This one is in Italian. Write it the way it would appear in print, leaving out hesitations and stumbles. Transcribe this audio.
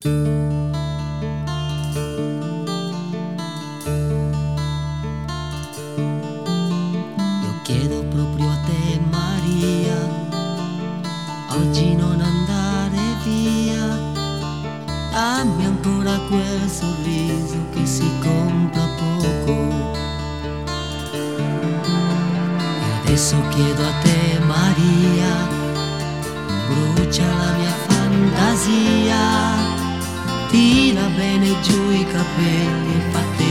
Io chiedo proprio a te, Maria, oggi non andare via, dammi ancora quel sorriso che si compra poco. E adesso chiedo a te, Maria, brucia la mia fantasia, tira bene giù i capelli e fatti